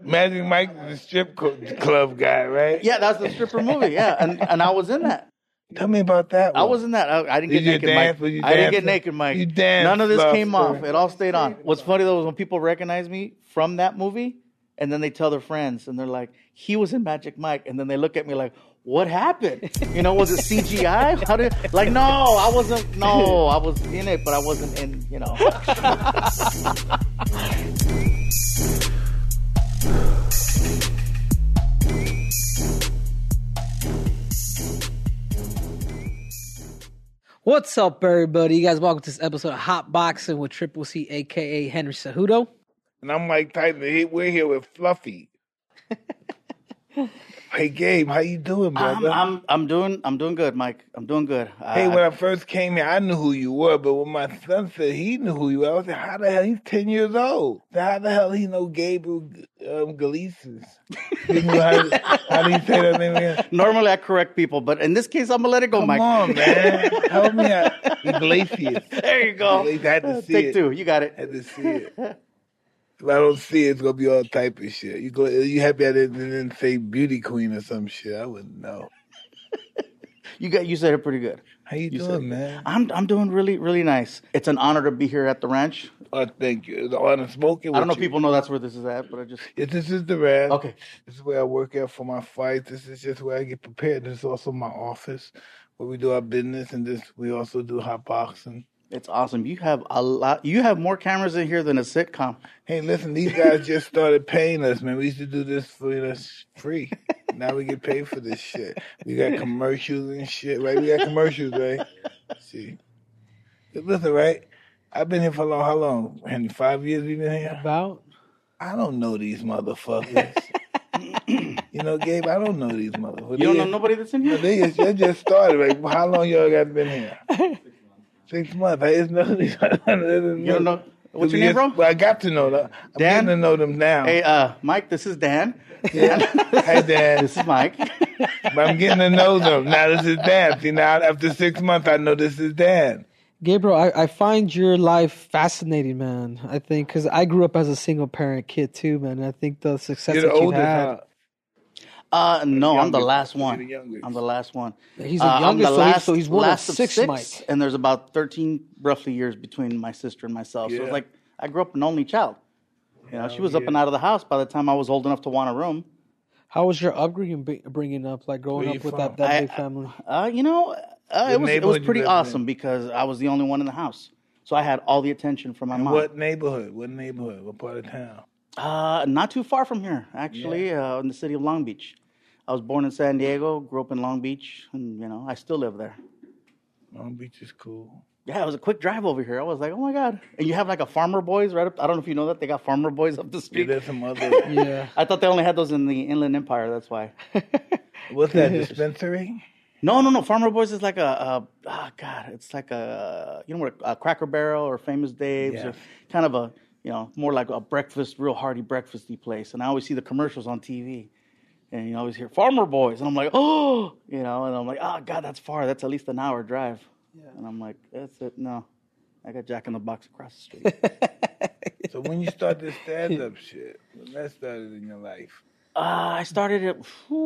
Magic Mike is the strip club guy, right? Yeah, that's the stripper movie. Yeah, and I was in that. Tell me about that one. I was in that. I didn't get naked, Mike. I didn't get naked, Mike. You danced. None of this came off. It all stayed on. What's funny though is when people recognize me from that movie, and then they tell their friends, and they're like, "He was in Magic Mike," and then they look at me like, "What happened? Was it CGI? How did no? I wasn't. No, I was in it, but I wasn't in. What's up, everybody? You guys, welcome to this episode of Hot Boxing with Triple C, a.k.a. Henry Cejudo. And I'm Mike Tyson. We're here with Fluffy. Hey, Gabe, how you doing, brother? I'm doing good, Mike. I'm doing good. Hey, when I first came here, I knew who you were, but when my son said he knew who you were, I was like, how the hell? He's 10 years old. How the hell he know Gabriel Galeases? He knew how do you say that name again? Normally I correct people, but in this case, I'm going to let it go, Mike. Come on, man. Help me out. Iglesias. There you go. I had to see Take it. two. You got it. I had to see it. If I don't see it, it's going to be all type of shit. You happy I didn't say beauty queen or some shit. I wouldn't know. You said it pretty good. How you doing, man? I'm doing really, really nice. It's an honor to be here at the ranch. Oh, thank you. The honor smoking. I don't know if people know that's where this is at, but I just... Yeah, this is the ranch. Okay. This is where I work out for my fights. This is just where I get prepared. This is also my office where we do our business, and we also do hot boxing. It's awesome. You have a lot. You have more cameras in here than a sitcom. Hey, listen, these guys just started paying us, man. We used to do this for free. Now we get paid for this shit. We got commercials and shit, right? We got commercials, right? See. Listen, right? I've been here for how long? Henry, 5 years we've been here? About? I don't know these motherfuckers. Gabe, I don't know these motherfuckers. You don't know nobody that's in here? They just started. Like, how long y'all got been here? 6 months. You don't know what's your name, bro? Well, I got to know them. I'm getting to know them now. Hey, Mike, this is Dan. Yeah. Hey, Dan. This is Mike. But I'm getting to know them. Now this is Dan. See, now after 6 months, I know this is Dan. Gabriel, I find your life fascinating, man. I think, because I grew up as a single-parent kid, too, man. And I think the success that you've had... No, I'm the last one. I'm the last one. He's the youngest, so he's one of six, Mike. And there's about 13 roughly years between my sister and myself. Yeah. So it's like I grew up an only child. She was up and out of the house by the time I was old enough to want a room. How was your upbringing bringing up, like growing up with that big family? It was pretty awesome because I was the only one in the house. So I had all the attention from my mom. What neighborhood? What part of town? Not too far from here, actually, in the city of Long Beach. I was born in San Diego, grew up in Long Beach, and, I still live there. Long Beach is cool. Yeah, it was a quick drive over here. I was like, oh, my God. And you have, like, a Farmer Boys right up. I don't know if you know that. They got Farmer Boys up the street. Yeah, there's some other. Yeah. I thought they only had those in the Inland Empire. That's why. What's that, dispensary? No. Farmer Boys is like it's like what a Cracker Barrel or Famous Dave's or kind of a, more like a breakfast, real hearty breakfasty place. And I always see the commercials on TV. And you always hear Farmer Boys. And I'm like, oh, and I'm like, oh, God, that's far. That's at least an hour drive. Yeah. And I'm like, that's it. No, I got Jack in the Box across the street. So when you start this stand-up shit, when that started in your life? I started it.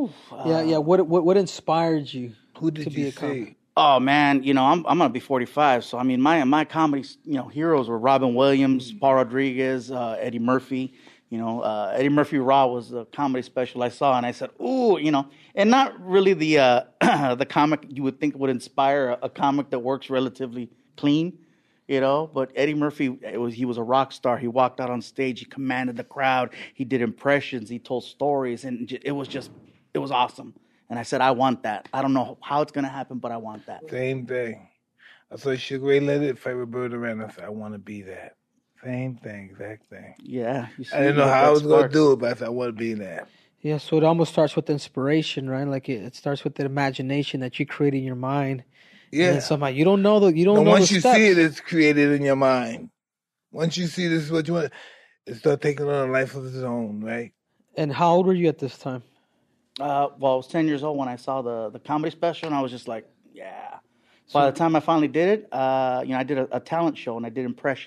What inspired you? Who did you see? Oh man, I'm gonna be 45. So I mean, my comedy, heroes were Robin Williams, Paul Rodriguez, Eddie Murphy. Eddie Murphy Raw was the comedy special I saw, and I said, ooh, and not really the the comic you would think would inspire a comic that works relatively clean, But Eddie Murphy, he was a rock star. He walked out on stage, he commanded the crowd, he did impressions, he told stories, and it was awesome. And I said, I want that. I don't know how it's gonna happen, but I want that. Same thing. I saw Sugar Ray Leonard, favorite bird around. I said, I want to be that. Same thing, exact thing. Yeah. I didn't know how I was going to do it, but I said, I want to be that. Yeah, so it almost starts with inspiration, right? Like it starts with the imagination that you create in your mind. Yeah. And somehow you don't know once you see it, it's created in your mind. Once you see this is what you want, it starts taking on a life of its own, right? And how old were you at this time? I was 10 years old when I saw the comedy special, and I was just like, yeah. By the time I finally did it, I did a talent show, and I did impressions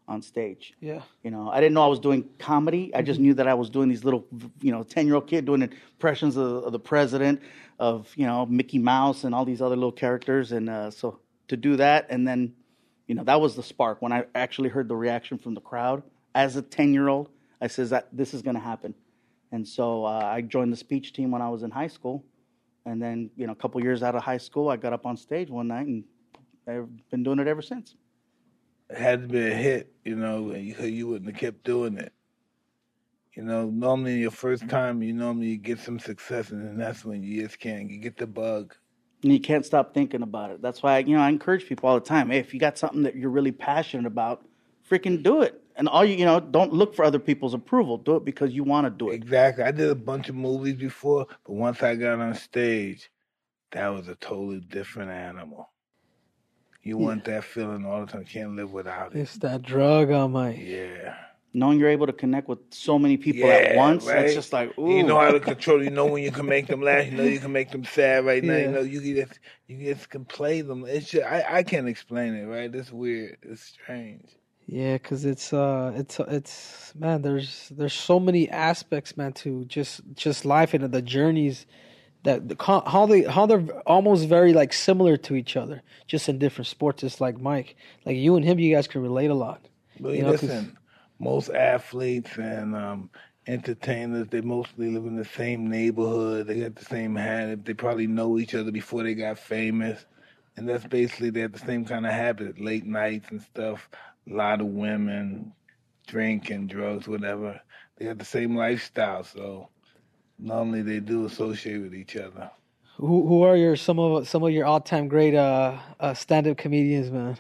on stage. Yeah. You know, I didn't know I was doing comedy. I just knew that I was doing these little, 10-year-old kid doing impressions of the president, of, Mickey Mouse and all these other little characters. And so to do that, and then, that was the spark. When I actually heard the reaction from the crowd as a 10-year-old, I says that this is going to happen. And so I joined the speech team when I was in high school. And then, a couple years out of high school, I got up on stage one night, and I've been doing it ever since. It had to be a hit, and you wouldn't have kept doing it. Normally your first time, you get some success, and then that's when you just can't. You get the bug. And you can't stop thinking about it. That's why, I encourage people all the time. Hey, if you got something that you're really passionate about, freaking do it. And don't look for other people's approval. Do it because you want to do it. Exactly. I did a bunch of movies before, but once I got on stage, that was a totally different animal. You want that feeling all the time. Can't live without it. It's that drug on my... Yeah. Knowing you're able to connect with so many people at once, right? It's just like, ooh. You know how to control. You know when you can make them laugh. You know you can make them sad right now. You just can play them. It's just, I can't explain it, right? It's weird. It's strange. Yeah, because it's man. There's so many aspects, man, to just life and the journeys that how they're almost very like similar to each other, just in different sports. It's like Mike, like you and him, you guys can relate a lot. But listen, most athletes and entertainers, they mostly live in the same neighborhood. They got the same habit. They probably know each other before they got famous, and that's basically they have the same kind of habit. Late nights and stuff. A lot of women, drinking, drugs, whatever. They have the same lifestyle, so normally they do associate with each other. Who are some of your all-time great stand-up comedians, man?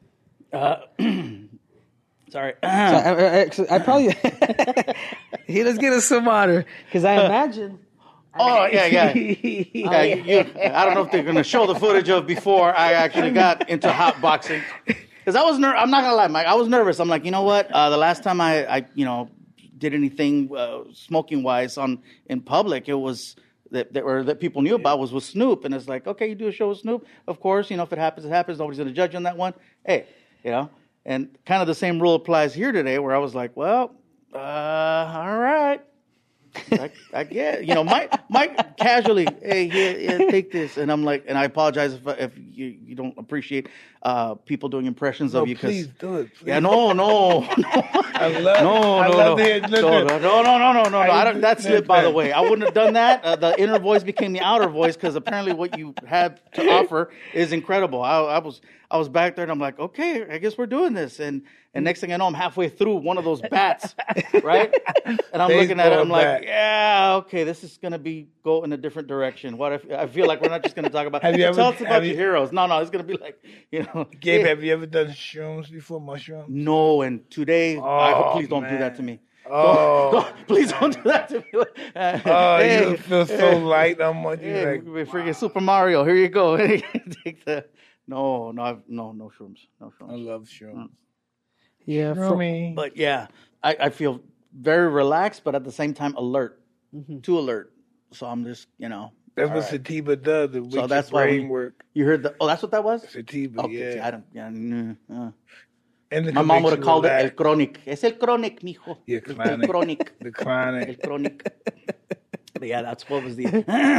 Sorry. I probably let's get us some water because I imagine. Oh yeah. I don't know if they're gonna show the footage of before I actually got into hot boxing. Because I'm not gonna lie, Mike. I was nervous. I'm like, you know what? The last time I did anything smoking wise in public, it was that people knew about was with Snoop, and it's like, okay, you do a show with Snoop, of course. If it happens, it happens. Nobody's gonna judge you on that one. Hey, and kind of the same rule applies here today, where I was like, well, all right. I get, Mike casually, hey, here, take this, and I'm like, and I apologize if you don't appreciate people doing impressions of you. Please do it. Please. Yeah, no. I love it. No. I don't. That's it. By the way, I wouldn't have done that. The inner voice became the outer voice because apparently what you had to offer is incredible. I was back there and I'm like, okay, I guess we're doing this, and next thing I know, I'm halfway through one of those bats, right? And I'm looking at it, I'm like, yeah, okay, this is gonna go in a different direction. What if I feel like we're not just gonna talk about? Tell us about your heroes. No, it's gonna be like, Gabe, have you ever done shrooms before? Mushrooms? No, and today, I hope please don't do that to me. Please don't do that to me. You feel so light. I'm like, freaking Super Mario. Here you go. Take the. No shrooms. No shrooms. I love shrooms. Yeah, but yeah, I feel very relaxed, but at the same time alert, too alert. So I'm just, That's what sativa does. It so that's why brain work. You heard that's what that was? Sativa, okay, yeah. I don't. Yeah. And my mom would have called it el chronic. Es el chronic, mijo. Yeah, chronic. El chronic. The chronic. El chronic. But yeah, that's what was the.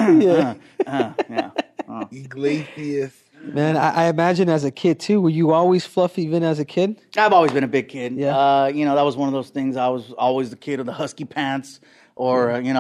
Iglesias. Man, I imagine as a kid too. Were you always fluffy even as a kid? I've always been a big kid. Yeah. That was one of those things. I was always the kid of the husky pants, or they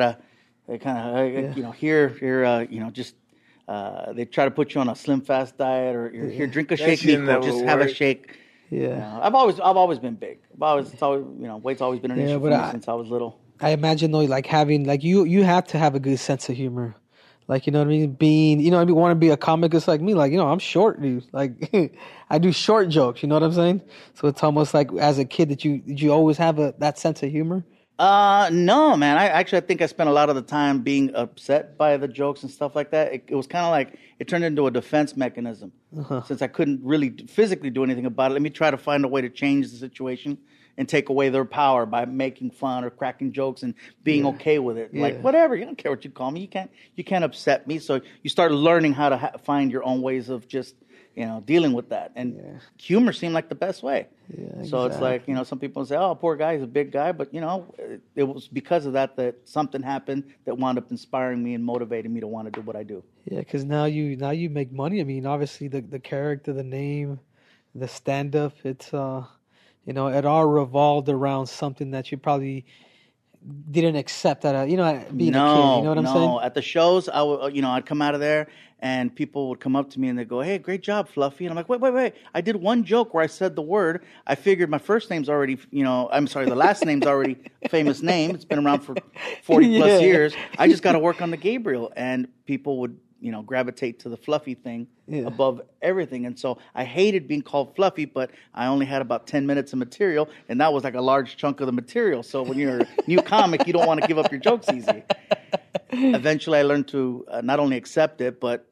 they try to put you on a slim fast diet, or here drink a shake, Nico, just have a shake. Yeah. I've always been big. Weight's always been an issue for me since I was little. I imagine though, like having you have to have a good sense of humor. Like, you know what I mean? Being, want to be a comic just like me. Like, I'm short, dude. Like, I do short jokes. You know what I'm saying? So it's almost like as a kid, did you always have that sense of humor? No, man. I think I spent a lot of the time being upset by the jokes and stuff like that. It was kind of like it turned into a defense mechanism. Since I couldn't really physically do anything about it, let me try to find a way to change the situation and take away their power by making fun or cracking jokes and being okay with it. Like, whatever, you don't care what you call me. You can't upset me. So you start learning how to find your own ways of just, dealing with that. And humor seemed like the best way. Yeah, So it's like, some people say, oh, poor guy, he's a big guy. But, it was because of that something happened that wound up inspiring me and motivating me to want to do what I do. Yeah, because now you make money. I mean, obviously the character, the name, the stand up, it's it all revolved around something that you probably didn't accept being a kid. You know what I'm saying? At the shows, I'd come out of there and people would come up to me and they'd go, hey, great job, Fluffy. And I'm like, wait. I did one joke where I said the word. I figured my first name's already, the last name's already a famous name. It's been around for 40 plus years. I just got to work on the Gabriel. And people would, gravitate to the Fluffy thing above everything. And so I hated being called Fluffy, but I only had about 10 minutes of material, and that was like a large chunk of the material. So when you're a new comic, you don't want to give up your jokes easy. Eventually, I learned to not only accept it, but,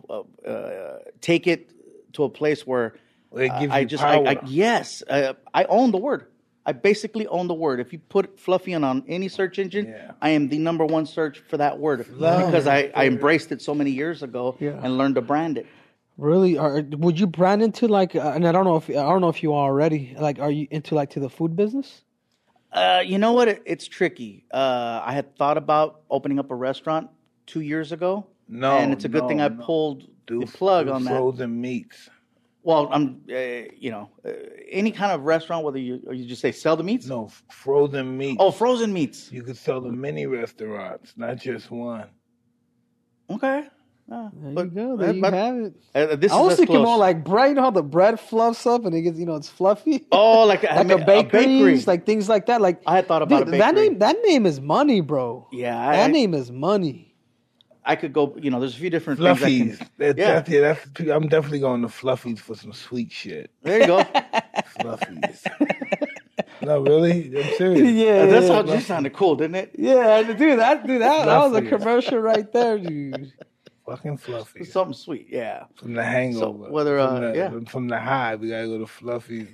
take it to a place where it gives you power. I own the word. I basically own the word. If you put Fluffy on any search engine, I am the number one search for that word because I embraced it so many years ago and learned to brand it. Really? Would you brand into and I don't know if you are already, are you into to the food business? You know what? It's tricky. I had thought about opening up a restaurant 2 years ago. And it's a good thing I pulled the plug on that. Frozen meats. Well, any kind of restaurant, whether you just say sell the meats? No, frozen meats. Oh, frozen meats. You could sell the mini restaurants, not just one. Okay. There you go. There you have it. This I was thinking close. more like bread, how the bread fluffs up and it gets, it's fluffy. Oh, like a bakery, like things like that. Like I had thought about a bakery. That name is money, bro. Yeah, that name is money. I could go, there's a few different Fluffies. things. I'm definitely going to Fluffies for some sweet shit. There you go. Fluffies. No, really? I'm serious. Yeah. That just sounded cool, didn't it? Yeah, dude, that was a commercial right there, dude. Fucking Fluffy. Something sweet, yeah. From the Hangover. So whether from the High, we gotta go to Fluffy's.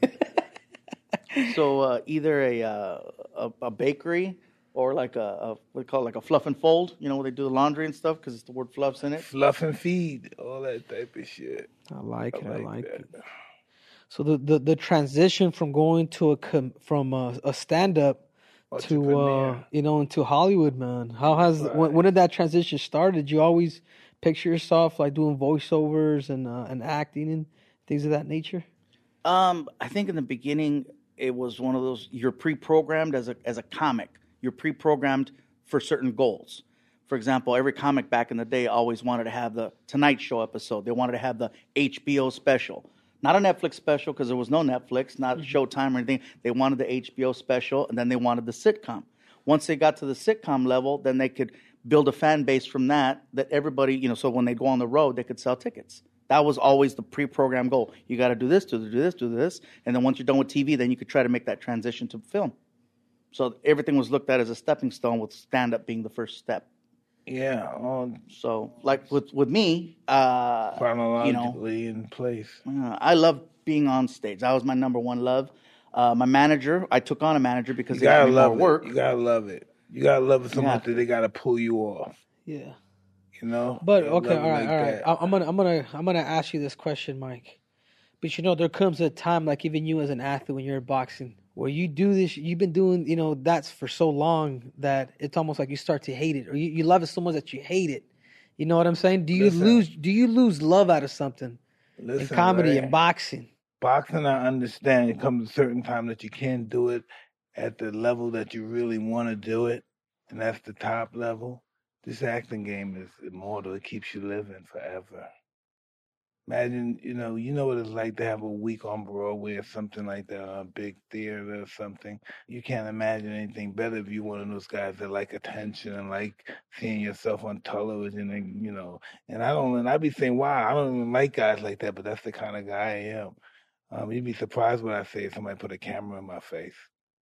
So either a bakery or like what we call a fluff and fold. Where they do the laundry and stuff because it's the word fluffs in it. Fluff and feed, all that type of shit. I like it. So the transition from going to a stand up to into Hollywood, man. How has when did that transition start? Did you always picture yourself doing voiceovers and acting and things of that nature? I think in the beginning it was one of those you're pre-programmed as a comic. You're pre-programmed for certain goals. For example, every comic back in the day always wanted to have the Tonight Show episode. They wanted to have the HBO special. Not a Netflix special because there was no Netflix, not Showtime or anything. They wanted the HBO special, and then they wanted the sitcom. Once they got to the sitcom level, then they could build a fan base from that everybody, so when they go on the road, they could sell tickets. That was always the pre-programmed goal. You got to do this, do this. And then once you're done with TV, then you could try to make that transition to film. So everything was looked at as a stepping stone, with stand-up being the first step. Yeah. So like with me, chronologically in place. I love being on stage. That was my number one love. My manager, I took on a manager because they got more work. You gotta love it. You gotta love it so much that they gotta pull you off. Yeah. But okay, all right. I'm gonna ask you this question, Mike. But there comes a time, like even you as an athlete when you're in boxing, where you do this, you've been doing, that's for so long that it's almost like you start to hate it, or you love it so much that you hate it. You know what I'm saying? Do you lose love out of something in comedy and boxing? Boxing, I understand. It comes a certain time that you can't do it at the level that you really want to do it, and that's the top level. This acting game is immortal. It keeps you living forever. Imagine, you know what it's like to have a week on Broadway or something like that, or a big theater or something. You can't imagine anything better if you're one of those guys that like attention and like seeing yourself on television and I'd be saying, wow, I don't even like guys like that, but that's the kind of guy I am. You'd be surprised when I say somebody put a camera in my face.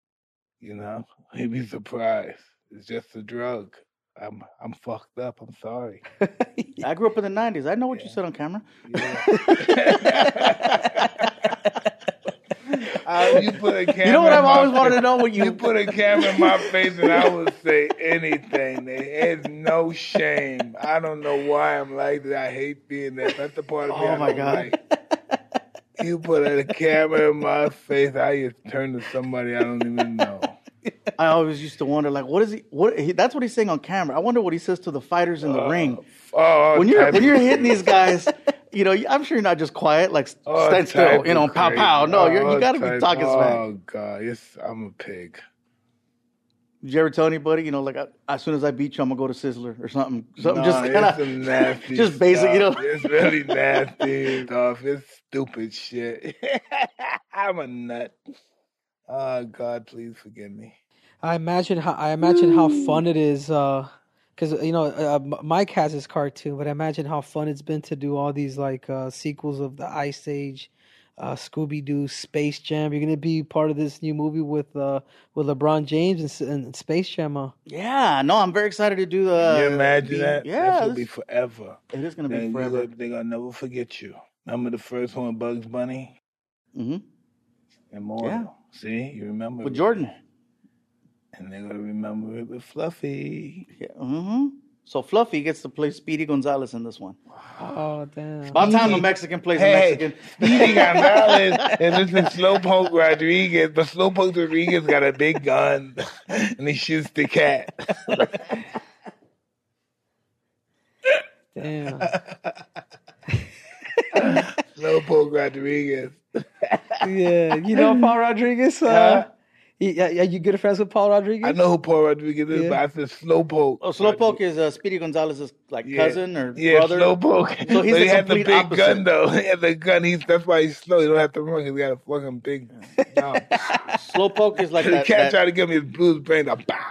You'd be surprised. It's just a drug. I'm fucked up. I'm sorry. I grew up in the 90s. I know what you said on camera. Yeah. You put a camera. You know what I've always wanted to know? What you put a camera in my face, and I would say anything. There's no shame. I don't know why I'm like that. I hate being that. That's the part of me. Oh my God. Like. You put a camera in my face, I just turn to somebody I don't even know. I always used to wonder, like, what is he? That's what he's saying on camera. I wonder what he says to the fighters in the ring. When you're hitting these guys, you know, I'm sure you're not just quiet, like stand still, you know, pow pow. No, you got to be talking smack. Oh God, yes, I'm a pig. Did you ever tell anybody, you know, like as soon as I beat you, I'm gonna go to Sizzler or something? No, just kind of nasty, just basic, stuff. you know. It's really nasty stuff. It's stupid shit. I'm a nut. Oh God, please forgive me. I imagine how fun it is, because you know Mike has his cartoon, but I imagine how fun it's been to do all these like sequels of the Ice Age, Scooby Doo, Space Jam. You're gonna be part of this new movie with LeBron James and Space Jam. Yeah, no, I'm very excited to do the. Can you imagine that? Yeah, It'll be forever. It is gonna be forever. They're gonna never forget you. Remember the first one, Bugs Bunny? Mm-hmm. Immortal. Yeah. See, you remember with Jordan. And they're gonna remember it with Fluffy. Yeah. Mm-hmm. So Fluffy gets to play Speedy Gonzalez in this one. Oh damn! About time a Mexican plays a Mexican. Speedy Gonzalez and this is Slowpoke Rodriguez, but Slowpoke Rodriguez got a big gun and he shoots the cat. Damn. Slowpoke Rodriguez. Yeah, you know Paul Rodriguez. Yeah, you good friends with Paul Rodriguez? I know who Paul Rodriguez is, but I said Slowpoke. Oh, Slowpoke is Speedy Gonzalez's cousin or brother. Yeah, Slowpoke. So he's but he had the big opposite. gun though. He had the gun. That's why he's slow. He don't have to run because he got a fucking big gun. Slowpoke is like the that. cat tried to give me his blues brain.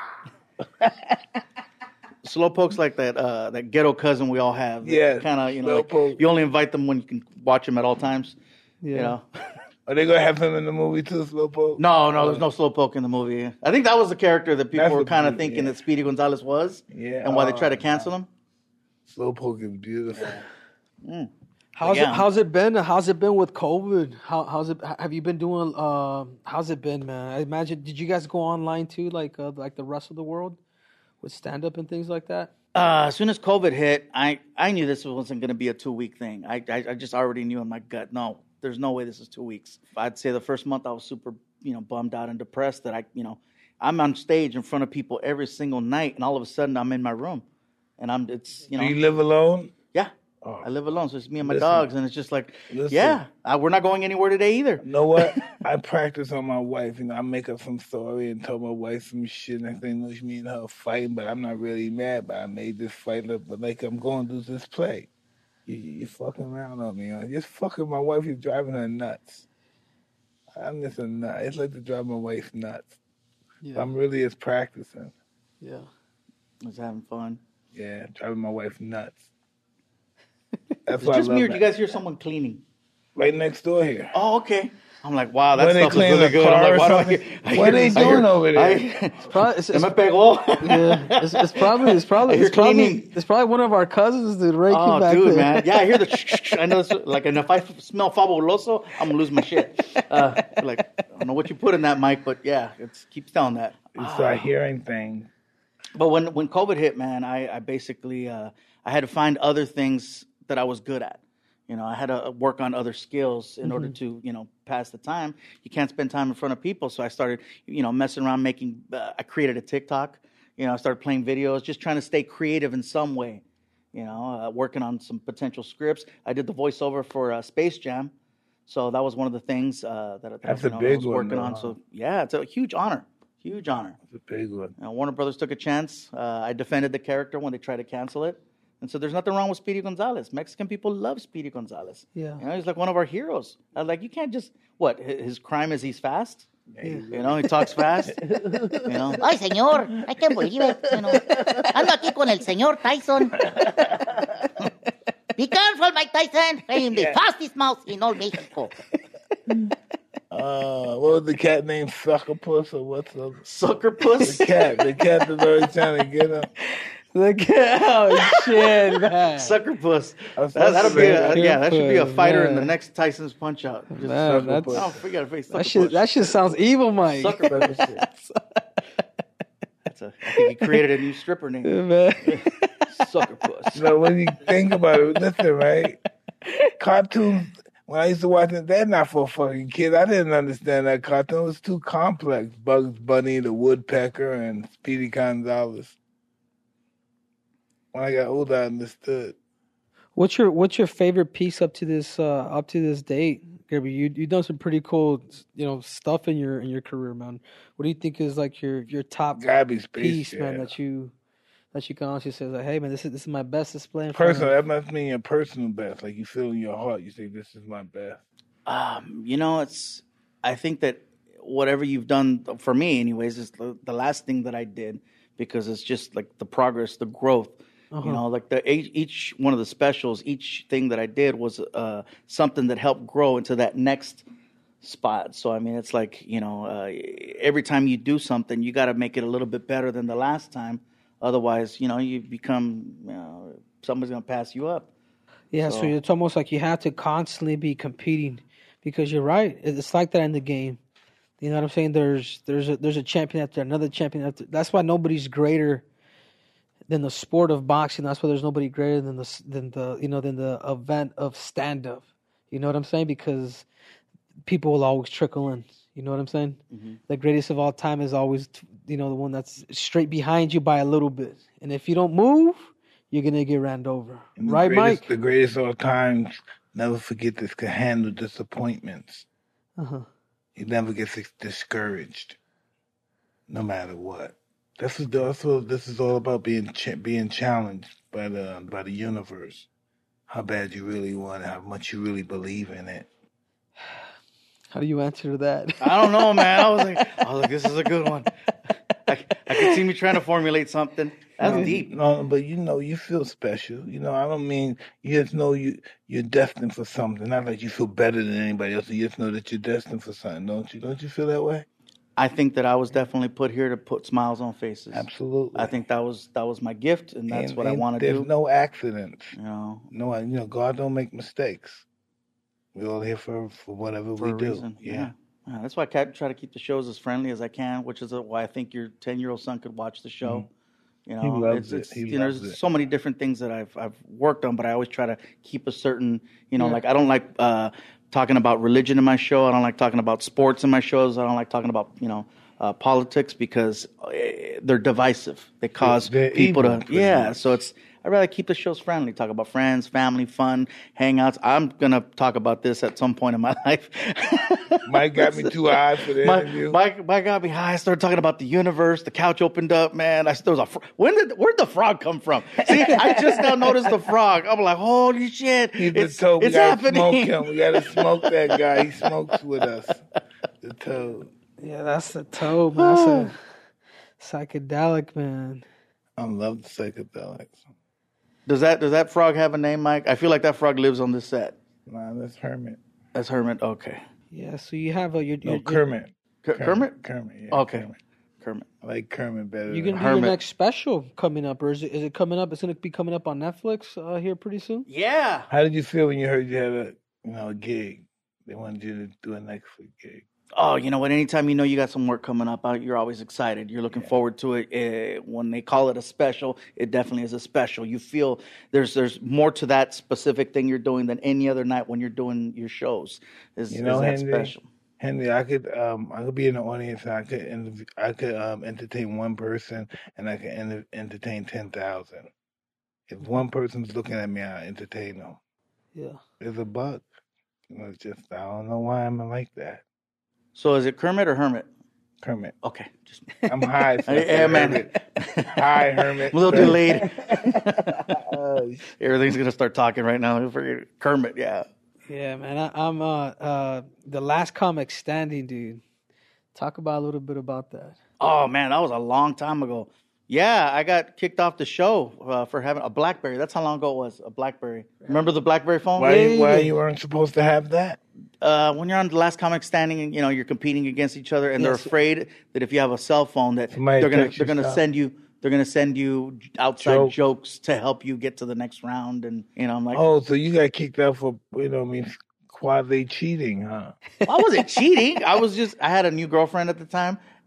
Slowpoke's like that ghetto cousin we all have. Yeah, kind of, you know, like, you only invite them when you can watch them at all times. Yeah. You know. Are they gonna have him in the movie too, Slowpoke? No, there's no Slowpoke in the movie. I think that was the character that people were kind of thinking that Speedy Gonzalez was. Yeah. And why they tried to cancel him. Slowpoke is beautiful. Mm. How's it been? How's it been with COVID? How's it? Have you been doing? How's it been, man? I imagine. Did you guys go online too, like the rest of the world, with stand up and things like that? As soon as COVID hit, I knew this wasn't going to be a 2-week thing. I just already knew in my gut. No, there's no way this is 2 weeks. I'd say the first month I was super, bummed out and depressed that I'm on stage in front of people every single night, and all of a sudden I'm in my room, and Do you live alone? Yeah. Oh. I live alone, so it's me and my dogs, and it's just like, we're not going anywhere today either. You know what? I practice on my wife. I make up some story and tell my wife some shit. Next thing you know, me and her fighting, but I'm not really mad. But I made this fight up, but like I'm going to do this play. You fucking around on me. Just fucking my wife. You're driving her nuts. I'm just a nut. It's like to drive my wife nuts. Yeah. I'm really just practicing. Yeah. Just having fun. Yeah, driving my wife nuts. That's why just me, or do you guys hear someone cleaning? Right next door here. Oh, okay. I'm like, wow, that stuff is really good. I'm like, why do I hear? What are they doing over there? It's probably one of our cousins, dude. Right back dude, there. Man. Yeah, I hear the. I know. Like, and if I smell fabuloso, I'm gonna lose my shit. Like, I don't know what you put in that, Mike, but yeah, it keeps telling that. You start hearing things. But when COVID hit, man, I basically I had to find other things that I was good at. I had to work on other skills in order to, pass the time. You can't spend time in front of people. So I started, messing around I created a TikTok. I started playing videos, just trying to stay creative in some way, working on some potential scripts. I did the voiceover for Space Jam. So that was one of the things that I was working on. So, yeah, it's a huge honor. Huge honor. It's a big one. Warner Brothers took a chance. I defended the character when they tried to cancel it. And so there's nothing wrong with Speedy Gonzalez. Mexican people love Speedy Gonzalez. Yeah. He's like one of our heroes. I was like, you can't just, his crime is he's fast? Yeah. He talks fast. Ay, señor, I can't believe it. Ando aquí con el señor Tyson. Be careful, Mike Tyson. I am the fastest mouse in all Mexico. What was the cat named Suckerpuss or what's up? Suckerpuss? The cat that's always trying to get him. Oh shit, man! Suckerpuss. That'll be that should be a fighter in the next Tyson's Punch Out. Man, that shit sounds evil, Mike. Suckerpuss. I think he created a new stripper name. Man. Suckerpuss. When you think about it, listen, right? Cartoons. When I used to watch it, they're not for fucking kids. I didn't understand that cartoon. It was too complex. Bugs Bunny, the Woodpecker, and Speedy Gonzales. When I got older, I understood. What's your favorite piece up to this date, Gabby? You done some pretty cool stuff in your career, man. What do you think is like your top Gabby's piece, Space man, Jam. that you can honestly say like, hey man, this is my best display in Personal, that must mean your personal best. Like you feel in your heart, you say, "This is my best." I think that whatever you've done for me, anyways, is the last thing that I did because it's just like the progress, the growth. Like each one of the specials, each thing that I did was something that helped grow into that next spot. So I mean, it's like every time you do something, you got to make it a little bit better than the last time. Otherwise, you become somebody's gonna pass you up. Yeah, so it's almost like you have to constantly be competing because you're right. It's like that in the game. You know what I'm saying? There's a champion after another champion after. That's why nobody's greater than the sport of boxing. That's why there's nobody greater than the event of stand up. You know what I'm saying? Because people will always trickle in. You know what I'm saying? Mm-hmm. The greatest of all time is always the one that's straight behind you by a little bit. And if you don't move, you're gonna get ran over. Right, Mike? The greatest of all time, never forget this, can handle disappointments. He never gets discouraged, no matter what. This is all about, being challenged by the universe. How bad you really want it, how much you really believe in it. How do you answer that? I don't know, man. I was like, this is a good one. I could see me trying to formulate something. That's deep. No, but you feel special. I don't mean, you just know you're destined for something. Not like you feel better than anybody else. You just know that you're destined for something, don't you? Don't you feel that way? I think that I was definitely put here to put smiles on faces. Absolutely. I think that was my gift, and that's what I want to do. There's no accidents. No, God don't make mistakes. We're all here for whatever we do. Reason. Yeah. That's why I try to keep the shows as friendly as I can, which is why I think your 10-year-old son could watch the show. Mm-hmm. He loves it. There's so many different things that I've worked on, but I always try to keep a certain, like I don't like talking about religion in my show. I don't like talking about sports in my shows. I don't like talking about politics because they're divisive. They cause people to So I'd rather keep the shows friendly. Talk about friends, family, fun, hangouts. I'm gonna talk about this at some point in my life. Mike got me too high for the interview. Mike got me high. I started talking about the universe. The couch opened up, man. Where'd the frog come from? See, I just now noticed the frog. I'm like, holy shit! It's happening. Smoke him. We gotta smoke that guy. He smokes with us. The toad. Yeah, that's the toad, man. That's a psychedelic, man. I love the psychedelics. Does that frog have a name, Mike? I feel like that frog lives on this set. Nah, that's Hermit. That's Hermit. Okay. Yeah. So you have Kermit. Kermit. Kermit. Yeah, okay. Kermit. I like Kermit better. You're gonna do your next special coming up, or is it coming up? It's gonna be coming up on Netflix here pretty soon. Yeah. How did you feel when you heard you had a gig? They wanted you to do a Netflix gig. Oh, you know what? Anytime you got some work coming up, you're always excited. You're looking forward to it. When they call it a special, it definitely is a special. You feel there's more to that specific thing you're doing than any other night when you're doing your shows. Is that Henry, special? Henry, I could be in the audience. And I could entertain one person, and I could entertain 10,000. If one person's looking at me, I entertain them. Yeah, there's a bug. It's just I don't know why I'm like that. So is it Kermit or Hermit? Kermit. Okay. I'm high. So yeah, man. Hi, Hermit. I'm a little delayed. Everything's going to start talking right now. Kermit, yeah. Yeah, man. I'm the last comic standing, dude. Talk about a little bit about that. Oh, man, that was a long time ago. Yeah, I got kicked off the show for having a BlackBerry. That's how long ago it was, a BlackBerry. Remember the BlackBerry phone? Why you weren't supposed to have that? When you're on the last comic standing, and you're competing against each other, and they're afraid that if you have a cell phone, that they're gonna send you outside jokes to help you get to the next round, and I'm like, oh, so you got kicked out for quasi cheating, huh? I wasn't cheating. I had a new girlfriend at the time.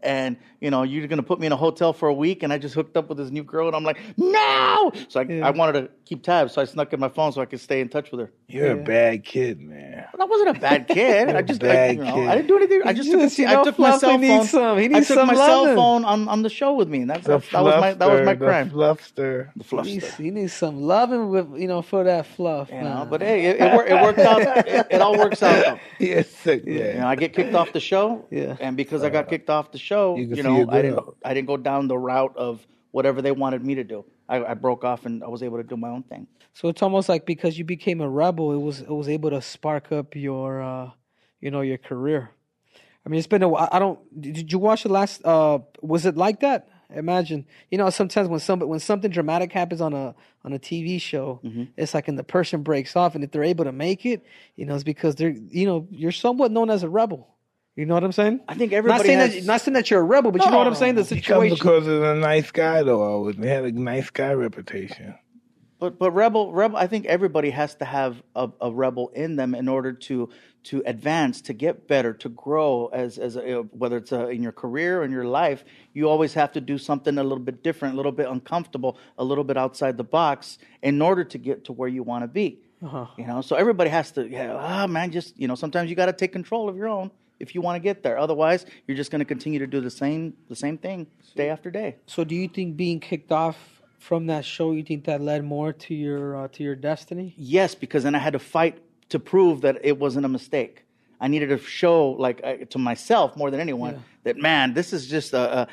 and you're gonna put me in a hotel for a week, and I just hooked up with this new girl, and I'm like, no. So I wanted to keep tabs, so I snuck in my phone so I could stay in touch with her. You're a bad kid, man. Well, I wasn't a bad kid. I just, bad I kid. didn't do anything. I just took my cell phone. He needs I took some my cell loving. phone on the show with me, and that was my crime. The fluffster. The fluffster. He needs some loving with for that fluff. But hey, it worked out. It all works out though. You're sick, man. I get kicked off the show, Yeah. and because I got kicked off the show, You can see your girl. I didn't go down the route of whatever they wanted me to do. I broke off, and I was able to do my own thing. So it's almost like because you became a rebel, it was able to spark up your your career. I mean, it's been a while. Did you watch the last? Was it like that? Imagine, sometimes when something dramatic happens on a TV show, it's like, and the person breaks off, and if they're able to make it, it's because they're, you're somewhat known as a rebel. You know what I'm saying? I think everybody not saying that you're a rebel, but you know what I'm saying. The He comes situation. because of a nice guy, though. Always. He had a nice guy reputation. But rebel, I think everybody has to have a rebel in them in order to advance, to get better, to grow whether it's in your career or in your life. You always have to do something a little bit different, a little bit uncomfortable, a little bit outside the box in order to get to where you want to be. So everybody has to. Just sometimes you got to take control of your own if you want to get there. Otherwise, you're just going to continue to do the same thing day after day. So, do you think being kicked off from that show, you think that led more to your destiny? Yes, because then I had to fight to prove that it wasn't a mistake. I needed to show, to myself more than anyone, that, man, this is just a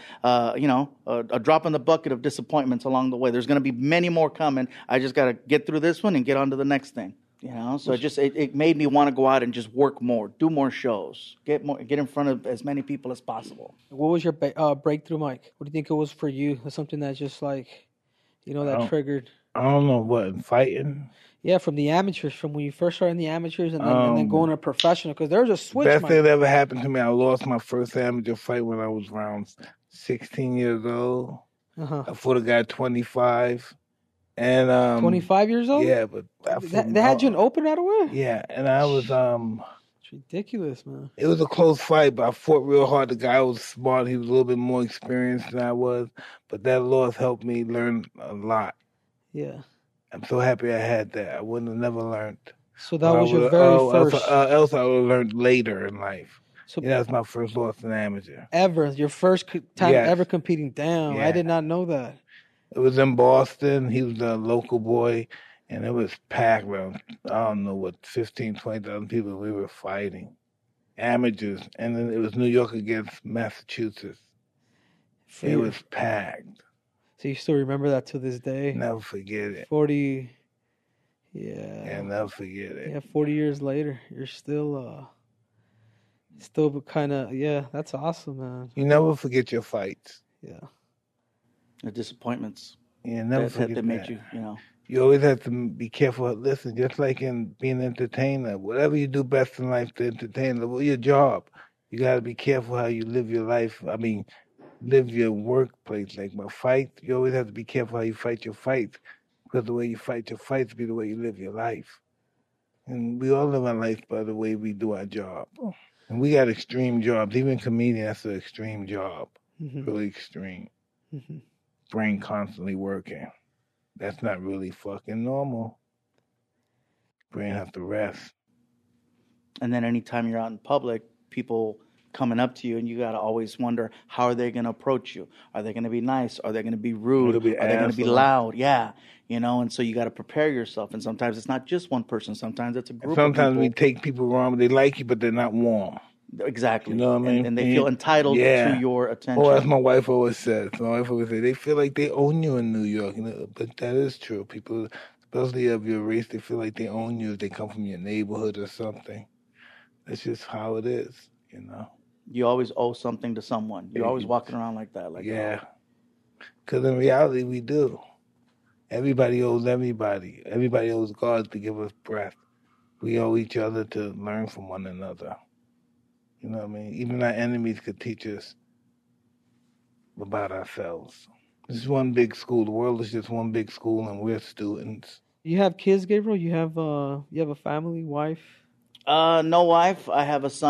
drop in the bucket of disappointments along the way. There's going to be many more coming. I just got to get through this one and get on to the next thing. So it made me want to go out and just work more, do more shows, get in front of as many people as possible. What was your breakthrough, Mike? What do you think it was for you? Something that just that triggered. I don't know what, fighting. Yeah, from the amateurs, from when you first started in the amateurs and then going to professional, because there's a switch. Best thing that ever happened to me, I lost my first amateur fight when I was around 16 years old. I fought a guy 25. And 25 years old? Yeah, but they had you in open right away? Yeah, and I was it's ridiculous, man. It was a close fight, but I fought real hard. The guy was smart. He was a little bit more experienced than I was, but that loss helped me learn a lot. Yeah. I'm so happy I had that. I wouldn't have never learned. So that was your very first. Else I would have learned later in life. So that was my first loss in amateur. Ever? Your first time ever competing? Damn, Yeah. I did not know that. It was in Boston. He was a local boy, and it was packed around, 15,000-20,000 people. We were fighting. Amateurs. And then it was New York against Massachusetts. It was packed. So you still remember that to this day? Never forget it. 40, yeah, never forget it. Yeah, 40 years later, you're still kind of, that's awesome, man. You never forget your fights. Yeah. The disappointments. Yeah, never forget that made you, You always have to be careful. Listen, just like in being an entertainer, whatever you do best in life to entertain, your job, you got to be careful how you live your life. I mean, live your workplace. Like my fight, you always have to be careful how you fight your fights, because the way you fight your fights be the way you live your life. And we all live our life by the way we do our job. And we got extreme jobs. Even comedian, that's an extreme job. Really extreme. Brain constantly working. That's not really fucking normal. Brain has to rest. And then anytime you're out in public, people coming up to you, and you got to always wonder, how are they going to approach you? Are they going to be nice? Are they going to be rude? Are they going to be loud? Yeah. And so you got to prepare yourself. And sometimes it's not just one person. Sometimes it's a group of people. Sometimes we take people wrong. They like you, but they're not warm. Exactly. You know what I mean? And they feel entitled to your attention. Oh, as my wife always says. They feel like they own you in New York. But that is true. People, especially of your race, they feel like they own you if they come from your neighborhood or something. That's just how it is, You always owe something to someone. You're always walking around like that. Because in reality, we do. Everybody owes everybody. Everybody owes God to give us breath. We owe each other to learn from one another. You know what I mean? Even our enemies could teach us about ourselves. This is one big school. The world is just one big school, and we're students. You have kids, Gabriel? You have a family, wife? No wife. I have a son.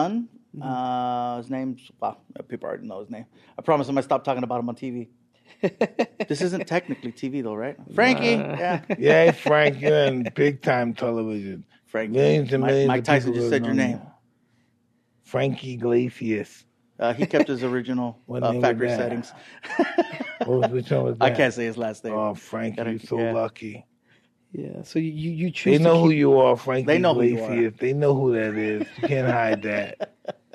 His name's, well, people already know his name. I promise him I stopped talking about him on TV. This isn't technically TV though, right? Frankie. Yeah. Yeah, Frank, you're in big time television. Frankie. Millions and millions Mike of Tyson people just said your know name. you. Frankie Iglesias. He kept his original What name was factory that? settings. Which one was that? I can't say his last name. Oh, Frankie, you're so Yeah. lucky. Yeah. So you choose. They know to who keep, you are, Frankie They know who you Iglesias. They know who that is. You can't hide that.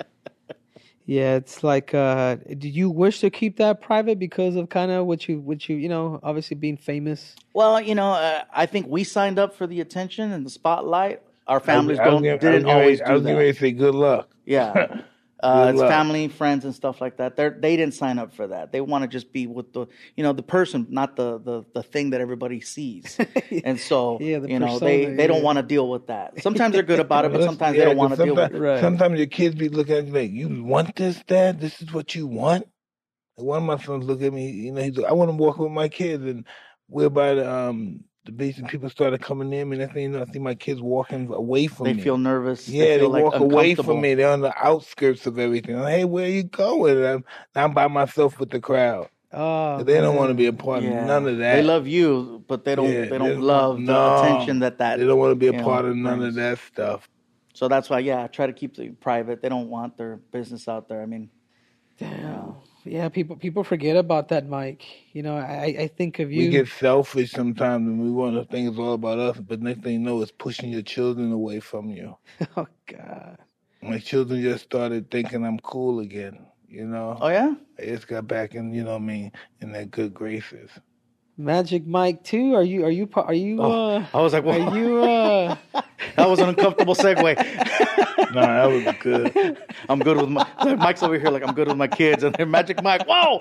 Yeah, it's like. Did you wish to keep that private because of kind of what you obviously being famous? Well, I think we signed up for the attention and the spotlight. Our families I was didn't always I was do getting ready that. to say good luck. Yeah. Good It's luck. family, friends, and stuff like that. They didn't sign up for that. They want to just be with the person, not the thing that everybody sees. And so, Yeah, the they persona, don't yeah. want to deal with that. Sometimes they're good about it, but sometimes they Yeah, don't want to deal with sometimes- it. Right. Sometimes your kids be looking at you like, you want this, Dad? This is what you want? Like one of my sons look at me, he's like, I want to walk with my kids. And we're by the beach and people started coming near me. And next thing you know, I see my kids walking away from They me. feel nervous. Yeah, they feel like walk away uncomfortable. from me. They're on the outskirts of everything. I'm like, hey, where are you going? And I'm by myself with the crowd. Oh, They don't man. want to be a part of none of that. They love you, but they don't. Yeah, they don't love the attention that. They don't want to be a you know, part of none brings. of that stuff. So that's why, I try to keep it private. They don't want their business out there. I mean, Damn. Yeah, people forget about that, Mike. I think of you. We get selfish sometimes and we want to think it's all about us, but next thing you know, it's pushing your children away from you. Oh God. My children just started thinking I'm cool again, oh yeah. I just got back in, in their good graces. Magic Mike too. Are you? I was like, well, Are you? that was an uncomfortable segue. No, that was good. I'm good with Mike's over here like I'm good with my kids, and they're Magic Mike. Whoa!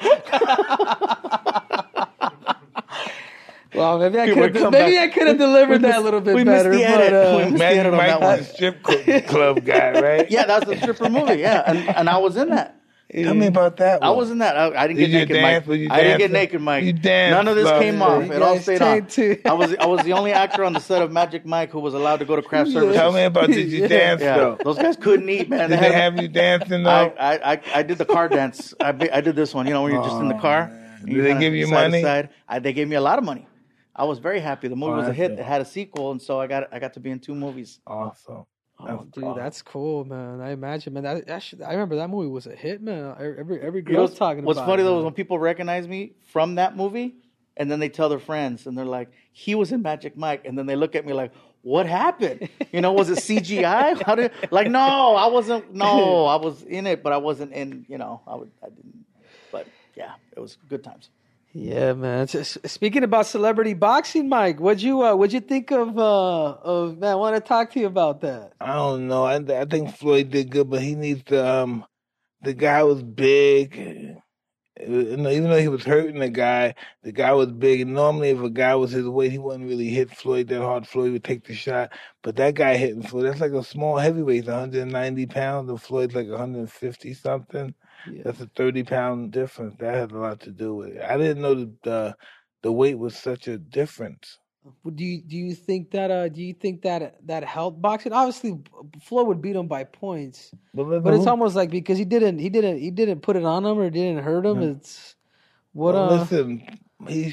Well, maybe I People would could. come Maybe back. I could have delivered that a little bit we missed better. the edit. But, We missed the Magic edit on Mike that was one. a strip club guy, right? Yeah, that was the stripper movie. Yeah, and I was in that. Tell me about that one. I was in that. I didn't Did get you naked, dance? Mike. Was you I didn't get dancing? naked, Mike. You danced, None of this love. came off. You It all guys stayed on. tanked too. I was the only actor on the set of Magic Mike who was allowed to go to craft services. Tell me about did you dance Yeah, though? those guys couldn't eat, man. Did they have you dancing though? I did the car dance. I did this one, where you're just in the car. and Did you're they kinda give you side to money? side. They gave me a lot of money. I was very happy. The movie was a that's hit. good. It had a sequel, and so I got to be in 2 movies. Awesome. Oh, dude, awesome. that's cool, man. I imagine, man. I remember that movie was a hit, man. Every You know, girl's talking what's about funny it. though man. is when people recognize me from that movie, and then they tell their friends, and they're like, "He was in Magic Mike," and then they look at me like, "What happened? Was it CGI? How did no? I wasn't. No, I was in it, but I wasn't in. I didn't. But yeah, it was good times. Yeah, man. Speaking about celebrity boxing, Mike, what'd you think of man? I want to talk to you about that. I don't know. I think Floyd did good, but he needs to. The guy was big. Even though he was hurting the guy was big. And normally, if a guy was his weight, he wouldn't really hit Floyd that hard. Floyd would take the shot. But that guy hitting Floyd, that's like a small heavyweight, 190 pounds, and Floyd's like 150 something. Yeah. That's a 30-pound difference. That has a lot to do with it. I didn't know that the weight was such a difference. Do you think that helped boxing? Obviously, Floyd would beat him by points, but it's almost like because he didn't put it on him or didn't hurt him. It's what. Listen, he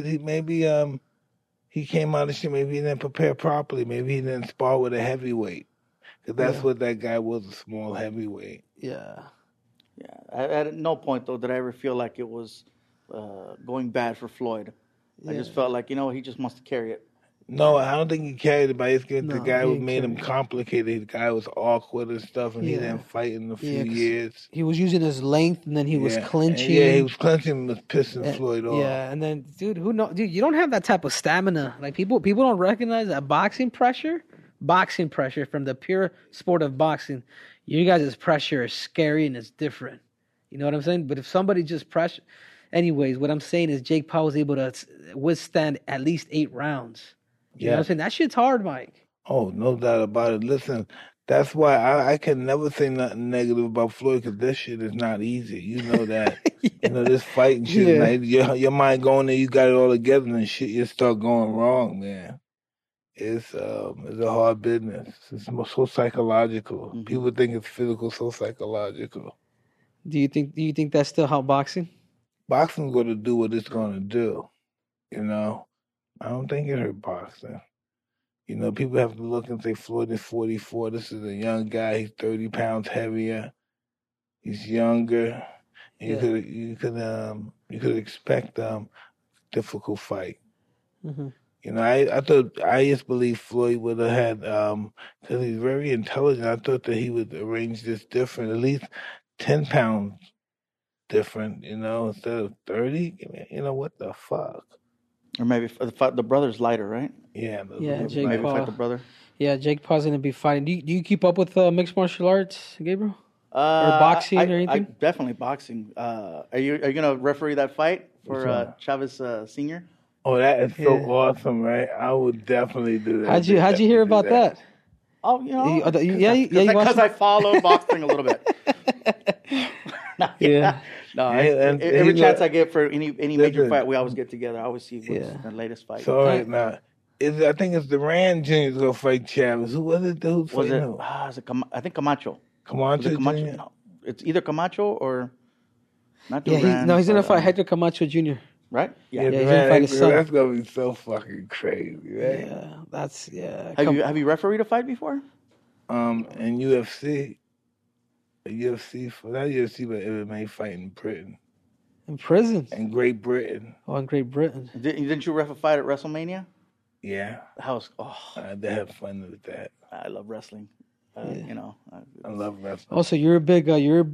came out of shit. Maybe he didn't prepare properly. Maybe he didn't spar with a heavyweight. Because that's what that guy was, a small heavyweight. Yeah. Yeah, at no point though did I ever feel like it was going bad for Floyd. I just felt like he just wants to carry it. No, I don't think he carried it, but the guy he who didn't made him carry it. complicated. The guy was awkward and stuff, and he Yeah. didn't fight in a few Yeah, 'cause years. He was using his length, and then he was Yeah. clinching. Yeah, he was clinching and was pissing Floyd off. Yeah, and then dude, you don't have that type of stamina. Like people don't recognize that boxing pressure from the pure sport of boxing. You guys' pressure is scary and it's different. You know what I'm saying? But if somebody just pressure, anyways, what I'm saying is Jake Paul was able to withstand at least 8 rounds. You know what I'm saying? That shit's hard, Mike. Oh, no doubt about it. Listen, that's why I can never say nothing negative about Floyd because this shit is not easy. You know that. This fighting shit, like, your mind going there, you got it all together and shit, you start going wrong, man. it's a hard business. It's so psychological. Mhm. People think it's physical, so psychological. Do you think that's still how boxing? Boxing's going to do what it's going to do. You know, I don't think it hurt boxing. You know, people have to look and say Floyd is 44. This is a young guy. He's 30 pounds heavier. He's younger. And Yeah. you could expect difficult fight. Mm-hmm. You know, I just believe Floyd would have had because he's very intelligent. I thought that he would arrange this different, at least 10 pounds different. You know, instead of 30. You know what the fuck? Or maybe the brother's lighter, right? Yeah, Yeah, Jake Maybe Paul. fight the brother. Yeah, Jake Paul's gonna be fighting. Do you keep up with mixed martial arts, Gabriel? boxing or anything? Definitely boxing. Are you gonna referee that fight Which for one? Chavez Senior? Oh, that is so Yeah. awesome, right? I would definitely do that. How'd you hear Do about that? Oh, you know, you watched because I follow boxing a little bit. No, Yeah. No, And every he's chance a- I get for any major Listen. fight, we always get together. I always see what's Yeah. the latest fight. So, all right, now, I think it's Duran Jr.'s going to fight Chavez. Who was it? Who's was fighting it? who? Is it I think Camacho. Was Camacho it Camacho? Jr.? No, it's either Camacho or not. Yeah, Duran, he's gonna but, fight Hector Camacho Jr. right? Yeah. he's gonna Duran, fight his son. that's going to be so fucking crazy, right? Yeah, that's Have you refereed a fight before? And UFC, but MMA fight in Britain in prison? and Great Britain. Oh, in Great Britain. Didn't you ref a fight at WrestleMania? Yeah, That was they have fun with that. I love wrestling. You know, I love wrestling. Also, you're a big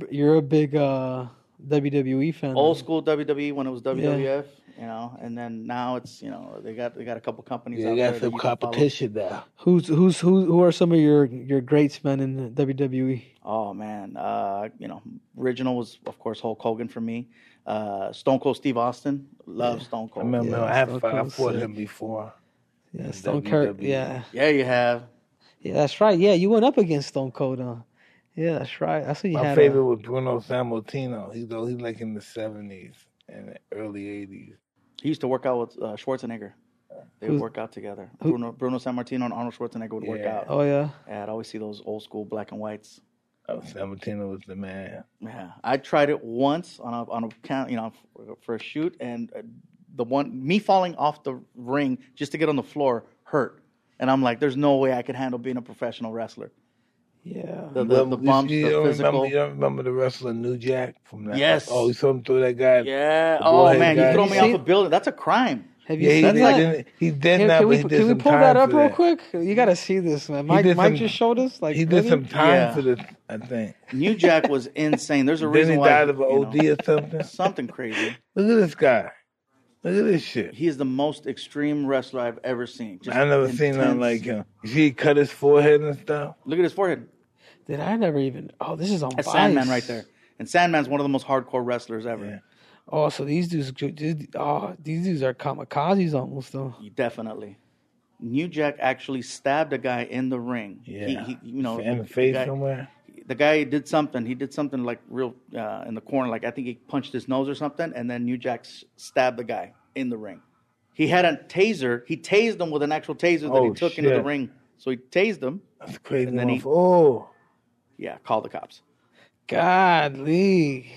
WWE fan. old school WWE when it was WWF. You know, and then now it's they got a couple companies. Yeah, out they there got that some you can follow. competition now. Who are some of your greats, man, in WWE? Oh man, original was of course Hulk Hogan for me. Stone Cold Steve Austin, love Stone I Cold. remember Stone I Cold's fought sick. him before. Yeah, in Stone Cold. WWE. Yeah, you have. Yeah, that's right. Yeah, you went up against Stone Cold. Yeah, that's right. That's what you My had. favorite was Bruno Sammartino. He's like in the 70s and early 80s. He used to work out with Schwarzenegger. They would work out together. Bruno Sammartino and Arnold Schwarzenegger would work Yeah. out. Oh yeah. Yeah, I'd always see those old school black and whites. Sammartino was the man. Yeah, I tried it once on a count, for a shoot, and me falling off the ring just to get on the floor hurt, and I'm like, there's no way I could handle being a professional wrestler. Yeah. The bumps, you the don't physical. you don't remember the wrestler New Jack from that? Yes. Oh, you saw him throw that guy. Yeah. The Oh bullhead man, guy. he threw me You off see- a building. That's a crime. Have you Yeah, seen that? he did Can, not, can but we he did can we some pull time that up for real that. quick? You got to see this, man. He did Mike some- just showed us. Like He did really? some time Yeah. for this, I think. New Jack was insane. There's a Then reason he why. died of an OD or something. something crazy. Look at this guy. Look at this shit. He is the most extreme wrestler I've ever seen. Just I've never seen nothing intense. like him. You see he cut his forehead and stuff? Look at his forehead. Did I never even? Oh, this is on That's Vice. Sandman right there. And Sandman's one of the most hardcore wrestlers ever. Yeah. Oh, so these dudes are kamikazes almost though. Definitely. New Jack actually stabbed a guy in the ring. Yeah. He In the face somewhere? the guy did something. He did something like real in the corner. Like I think he punched his nose or something, and then New Jack stabbed the guy in the ring. He had a taser. He tased him with an actual taser that he Oh, took into the shit. ring. So he tased him. That's crazy. And then he- Oh. Yeah, called the cops. Godly.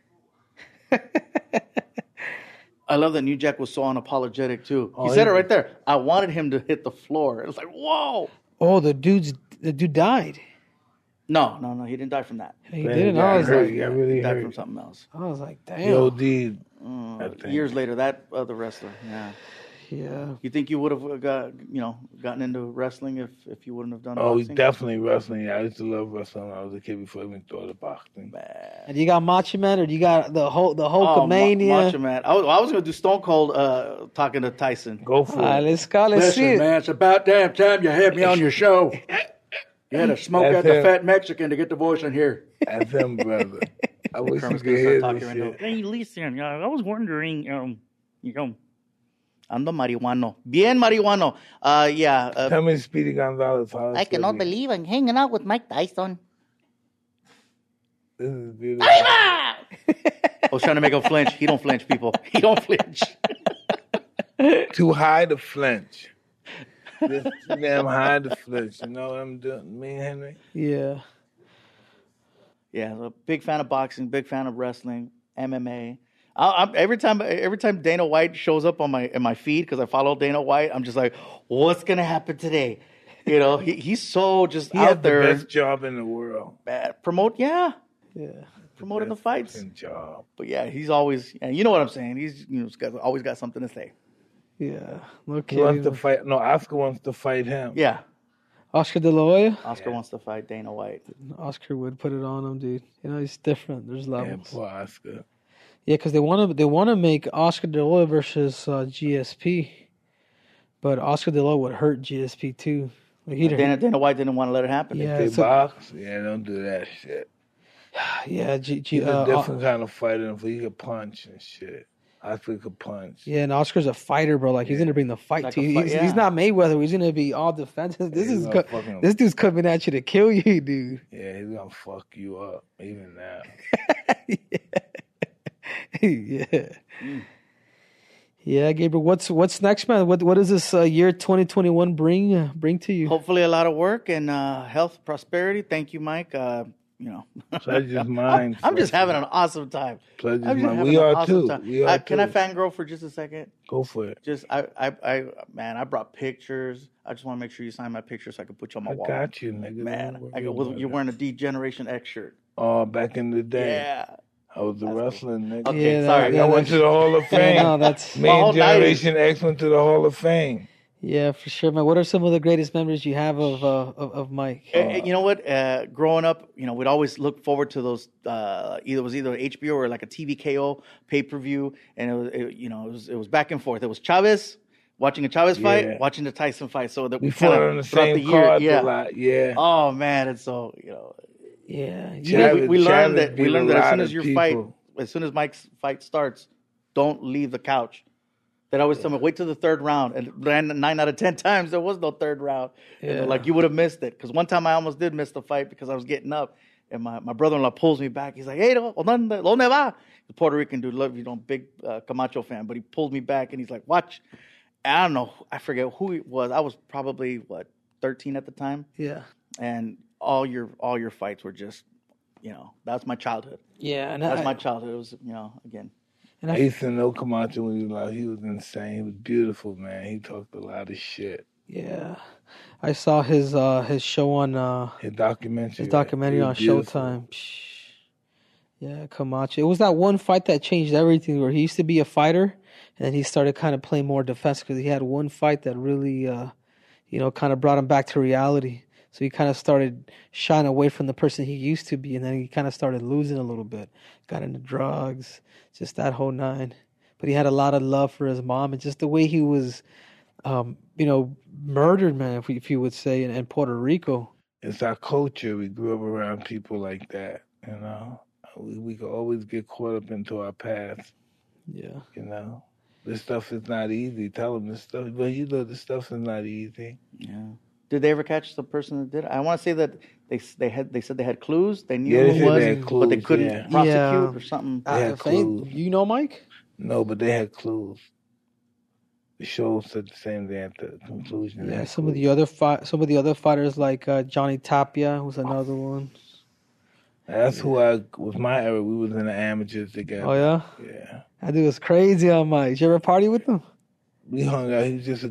I love that New Jack was so unapologetic too. Oh, He said he- it right there. I wanted him to hit the floor. It was like, whoa. Oh, the dude died. No, he didn't die from that. He Man, didn't. he got I was hurt. like, He got really He died hurt. from something else. damn. He OD'd. I think. Years later, that other wrestler. Yeah. Yeah. You think you would have gotten into wrestling if you wouldn't have done Oh, boxing? definitely wrestling. Yeah, I used to love wrestling when I was a kid before I even thought of boxing. And you got Macho Man, or you got the Hulkamania? Macho Man. I was going to do Stone Cold talking to Tyson. Go for All right, it. let's go. Let's see Listen, it. man, it's about damn time you had me on your show. You had to smoke That's out the it. fat Mexican to get the voice in here. That's him, brother. I wish you Kermit's could gonna hear start this talking right shit. now. Hey, listen, I was wondering, ando marihuano. Bien marihuano. Tell me, Speedy Gonzalez, how I cannot believe I'm hanging out with Mike Tyson. This is beautiful. I was trying to make him flinch. He don't flinch, people. He don't flinch. Too high to flinch. Just too damn high to flinch. You know what I'm doing? Me, Henry? Yeah. Yeah, I'm a big fan of boxing, big fan of wrestling, MMA. Every time Dana White shows up on my feed, because I follow Dana White, I'm just like, what's gonna happen today? You know, he's so just He out had the there. best job in the world. Promoting the Best fights. fucking job. But yeah, he's always, and you know what I'm saying. He's always got something to say. Yeah. No He wants to kidding. fight. No, Oscar wants to fight him. Yeah, Oscar De La Hoya? Oscar wants to fight Dana White. Oscar would put it on him, dude. You know, he's different. There's Yeah, levels. poor Oscar. Yeah, because they want to make Oscar De La Hoya versus GSP, but Oscar De La Hoya would hurt GSP too. Like Dana White didn't want to let it happen. Yeah, They so- box? Yeah, don't do that shit. yeah, He's a different kind of fighter. He could punch and shit. Oscar could punch. yeah, and Oscar's a fighter, bro. Like he's gonna bring the fight Like to a you. fight, He's, yeah. he's not Mayweather. He's gonna be all defensive. This dude's coming at you to kill you, dude. Yeah, he's gonna fuck you up even now. yeah. Yeah, Gabriel. What's next, man? What does this year 2021 bring to you? Hopefully, a lot of work and health, prosperity. Thank you, Mike. Pleasure's mine. I'm just having an awesome time. Pleasure's I'm just mine. having We an are awesome too. time. We are Can I too. fangirl for just a second? Go for it. Just I brought pictures. I just want to make sure you sign my picture so I can put you on my I wall. got you, nigga. Man, you're wearing a D-Generation X shirt. Oh, back in the day. Yeah. I was a wrestling nigga. Okay, Yeah, sorry. I went to the Hall of Fame. Yeah, no, that's Me whole and night. Generation X went to the Hall of Fame. yeah, for sure, man. What are some of the greatest memories you have of Mike? You know what? Growing up, we'd always look forward to those. Either HBO or like a TVKO pay-per-view, and it was back and forth. It was Chavez, watching a Chavez fight, Yeah. watching the Tyson fight. So that We kinda fought on the throughout same card a lot. Yeah. Oh man, and so Yeah, we learned Chavez that beat a as lot soon of as your people. as soon as Mike's fight starts, don't leave the couch. They'd always tell me, wait till the third round. And 9 out of 10 times, there was no third round. Yeah. Like, you would have missed it. Because one time I almost did miss the fight because I was getting up. And my brother-in-law pulls me back. He's like, hey, ¿dónde va? The Puerto Rican dude, big Camacho fan. But he pulled me back, and he's like, watch. And I don't know. I forget who it was. I was probably, 13 at the time. yeah, And all your fights were just, that was my childhood. yeah. And That's my childhood. It was, again. and I I, used to know Camacho when he was alive. He was insane. He was beautiful, man. He talked a lot of shit. yeah, I saw his show on His documentary. his documentary He on was beautiful. Showtime. Yeah, Camacho. It was that one fight that changed everything. Where he used to be a fighter, and then he started kind of playing more defense because he had one fight that really, kind of brought him back to reality. So he kind of started shying away from the person he used to be, and then he kind of started losing a little bit. Got into drugs, just that whole nine. But he had a lot of love for his mom, and just the way he was, murdered, man, if you would say, in Puerto Rico. It's our culture. We grew up around people like that, We could always get caught up into our past, Yeah. This stuff is not easy. Tell them this stuff. But this stuff is not easy. Yeah. Did they ever catch the person that did it? I want to say that they said they had clues. They knew Yeah, they who it said was, they had but they clues, couldn't yeah. prosecute Yeah. or something. They had If they- clues. you know Mike? No, but they had clues. The show said the same thing at the conclusion. They Yeah, had some of clues. the other fighters like Johnny Tapia was another one. That's who I was my era. We was in the amateurs together. Oh yeah, Yeah. that dude was crazy on Mike. Did you ever party with him? We hung out. He was just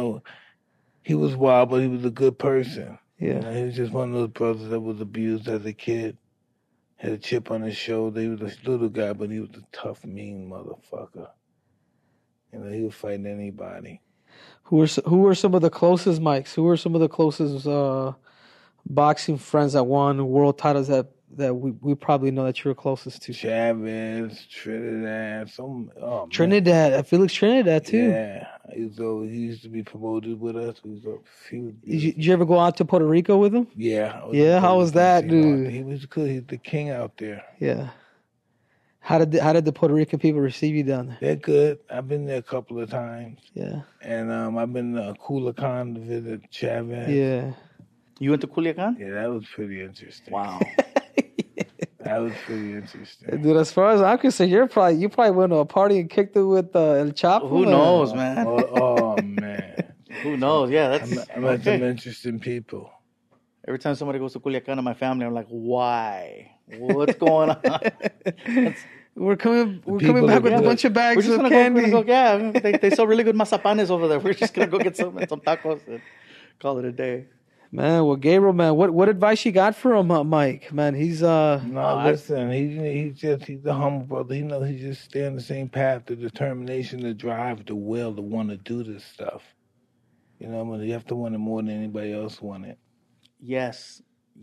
he was wild, but he was a good person. Yeah, He was just one of those brothers that was abused as a kid. Had a chip on his shoulder. He was a little guy, but he was a tough, mean motherfucker. He was fighting anybody. who were some of the closest Mikes? Who were some of the closest boxing friends that won world titles that we probably know that you were closest to? Chavez, Trinidad, Trinidad, Felix Trinidad too. Yeah, he used to be promoted with us. He was Did you ever go out to Puerto Rico with him? yeah. I Yeah, how was that, dude? He was good. He's the king out there. Yeah. How did the Puerto Rican people receive you down there? They're good. I've been there a couple of times. Yeah. And I've been to Culiacan to visit Chavez. Yeah. You went to Culiacan? Yeah, that was pretty interesting. Wow. That was pretty interesting. Dude, as far as I'm concerned, you probably went to a party and kicked it with El Chapo. Who knows, man? Oh man. Who Who knows? Yeah, that's I met some okay. interesting people. Every time somebody goes to Culiacan in my family, I'm like, why? What's going on? We're coming people back are with a good. bunch of We're bags just of gonna candy. go. Yeah, they sell really good mazapanes over there. We're just gonna go get some tacos and call it a day. Man, well, Gabriel, man, what advice you got for him, Mike? Man, he's No, listen, he's a humble brother. He knows he just stay on the same path, the determination, the drive, the will to want to do this stuff. You know, you have to want it more than anybody else want it. Yes.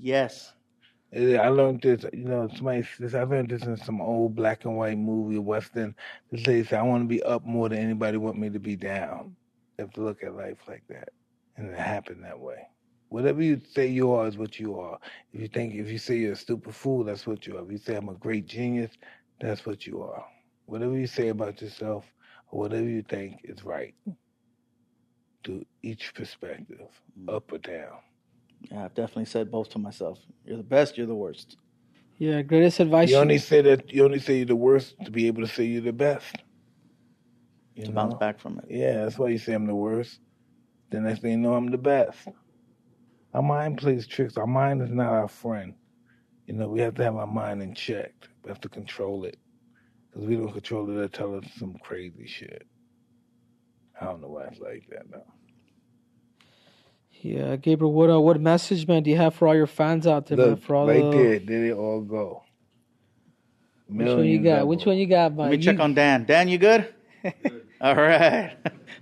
I learned this, you know, I learned this in some old black and white movie, Western. This lady said, I want to be up more than anybody want me to be down. You have to look at life like that. And it happened that way. Whatever you say you are is what you are. If you say you're a stupid fool, that's what you are. If you say I'm a great genius, that's what you are. Whatever you say about yourself or whatever you think is right. To each perspective, up or down. Yeah, I've definitely said both to myself. You're the best, you're the worst. Yeah, greatest advice. You only say you're the worst to be able to say you're the best. To bounce back from it. Yeah, that's why you say I'm the worst. The next thing you know, I'm the best. Our mind plays tricks. Our mind is not our friend. You know, we have to have our mind in check. We have to control it. Because we don't control it, it'll tell us some crazy shit. I don't know why it's like that now. Yeah, Gabriel, what message, man, do you have for all your fans out there, man? Look, For all there they all go. Which one you got? Which one you got, man? Let me check on Dan. Dan, you good? All right.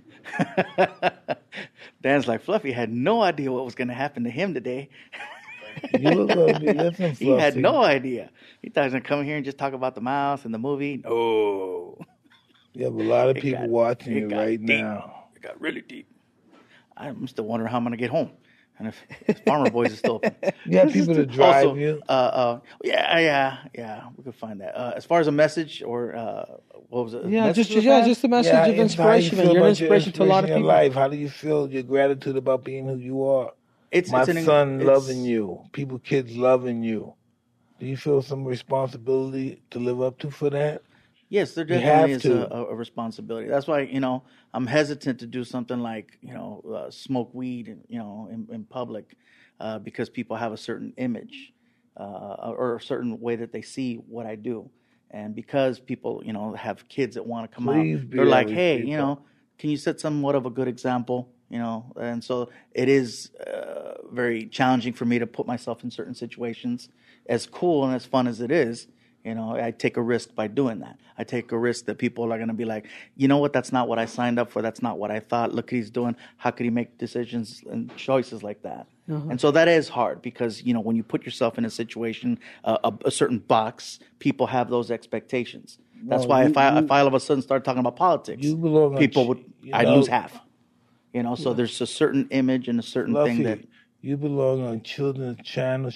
Dan's like, Fluffy had no idea what was going to happen to him today. You look like listen, He had no idea. He thought he was going to come here and just talk about the mouse and the movie. No. You have a lot of people watching you right deep. now. It got really deep. I'm still wondering how I'm going to get home. And if Farmer Boys is still open. You have people to drive also, you. Yeah, we could find that. As far as a message or what was it? Yeah, just a message of inspiration, man. You're an inspiration to a lot of people. Life. How do you feel your gratitude about being who you are? My son loving you. Kids loving you. Do you feel some responsibility to live up to for that? Yes, there definitely is a responsibility. That's why, I'm hesitant to do something like, smoke weed, in public, because people have a certain image or a certain way that they see what I do. And because people, have kids that want to come out, they're like, hey, can you set somewhat of a good example? And so it is very challenging for me to put myself in certain situations. As cool and as fun as it is, I take a risk by doing that. I take a risk that people are going to be like, you know what, that's not what I signed up for. That's not what I thought. Look what he's doing. How could he make decisions and choices like that? Uh-huh. And so that is hard because, when you put yourself in a situation, a certain box, people have those expectations. That's why if I all of a sudden start talking about politics, I'd lose half. So there's a certain image and a certain thing that... You belong on Children's Channel,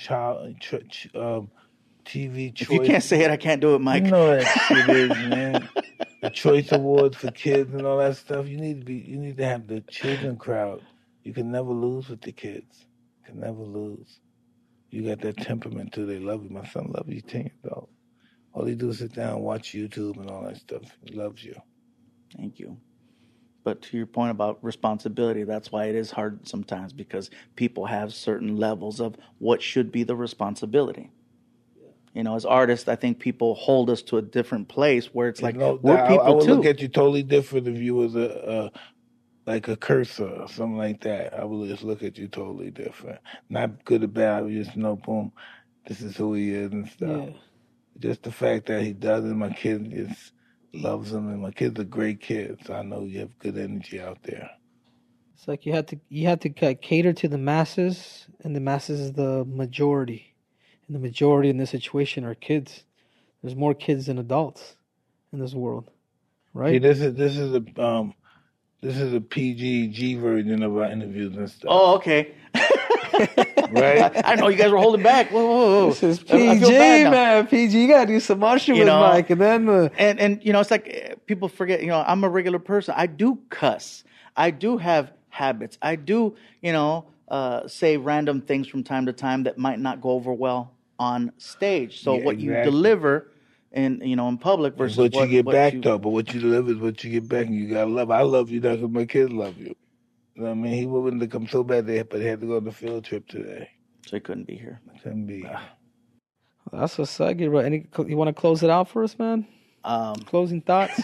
TV Choice. If you can't say it, I can't do it, Mike. You know that shit is, man. The Choice Awards for kids and all that stuff. You need to have the children crowd. You can never lose with the kids. You can never lose. You got that temperament too. They love you. My son loves you 10 years old. All he do is sit down and watch YouTube and all that stuff. He loves you. Thank you. But to your point about responsibility, that's why it is hard sometimes because people have certain levels of what should be the responsibility. As artists, I think people hold us to a different place where it's like we're people I would too. look at you totally different if you was a cursor or something like that. I would just look at you totally different. Not good or bad. I would just know, boom, this is who he is and stuff. Yeah. Just the fact that he does it, my kid just loves him, and my kids are great kids. So I know you have good energy out there. It's like you had to cater to the masses, and the masses is the majority. And the majority in this situation are kids. There's more kids than adults in this world, right? See, this is a PG version of our interviews and stuff. Oh, okay. Right? I know you guys were holding back. Whoa. This is PG, man. PG, you gotta do some Marshall with Mike, and then and it's like people forget. I'm a regular person. I do cuss. I do have habits. I do say random things from time to time that might not go over well on stage. So what you deliver in public versus what you get back though. But what you deliver is what you get back, and you gotta love. I love you because my kids love you. You know what I mean? He wanted to come so bad there, but he had to go on the field trip today. So he couldn't be here. Couldn't be. That's what's up. You want to close it out for us, man? Closing thoughts?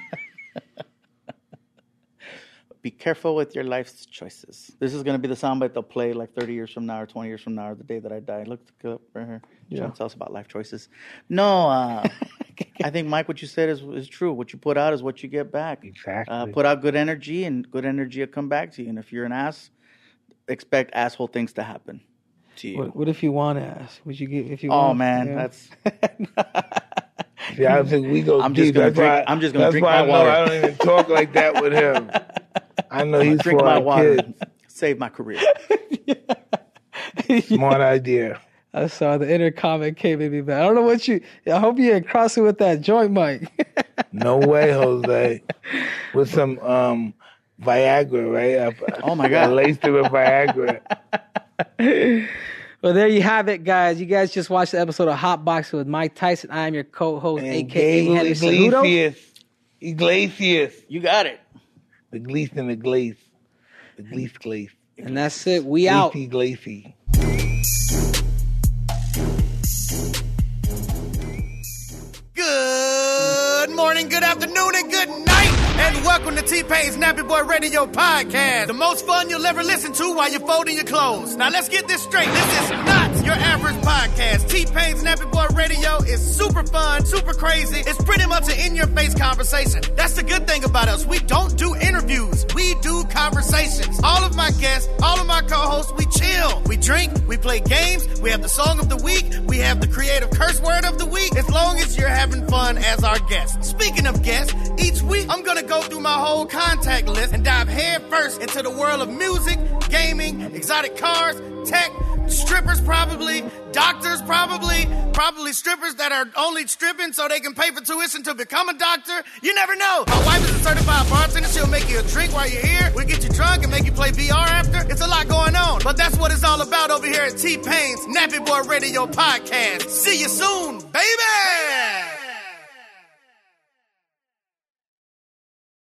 Be careful with your life's choices. This is going to be the soundbite they'll play like 30 years from now or 20 years from now or the day that I die. Look up right here. Yeah. Tell us about life choices. No, I think, Mike, what you said is true. What you put out is what you get back. Exactly. Put out good energy, and good energy will come back to you. And if you're an ass, expect asshole things to happen to you. What if you want to ask? Would you give if you? Oh want, man, yeah. that's. Yeah, I think we go I'm deep. just gonna That's drink. why- I'm just gonna that's drink why my water. I don't even talk like that with him. I know he's Drink for my our water. kids. Save my career. Smart idea. I saw the inner comment came in me, man. I don't know what you. I hope you ain't crossing with that joint, Mike. No way, Jose. With some Viagra, right? Oh, my God. I laced it with Viagra. Well, there you have it, guys. You guys just watched the episode of Hot Boxing with Mike Tyson. I am your co-host, And a.k.a. Gabriel Henry Cejudo. Iglesias. You got it. The Gleason and the Glaze. The Glaze. And that's it. We out. Glacy. Good morning, good afternoon, and good night. And welcome to T-Pain's Nappy Boy Radio Podcast. The most fun you'll ever listen to while you're folding your clothes. Now let's get this straight. This is not your average podcast. T-Pain's Nappy Boy Radio is super fun, super crazy. It's pretty much an in-your-face conversation. That's the good thing about us. We don't do interviews. We do conversations. All of my guests, all of my co-hosts, we chill. We drink, we play games. We have the song of the week. We have the creative curse word of the week. As long as you're having fun as our guest. Speaking of guests, each week I'm going to go through my whole contact list and dive head first into the world of music, gaming, exotic cars, tech, strippers probably, doctors probably strippers that are only stripping so they can pay for tuition to become a doctor. You never know. My wife is a certified bartender. She'll make you a drink while you're here. We'll get you drunk and make you play VR after. It's a lot going on. But that's what it's all about over here at T-Pain's Nappy Boy Radio Podcast. See you soon, baby!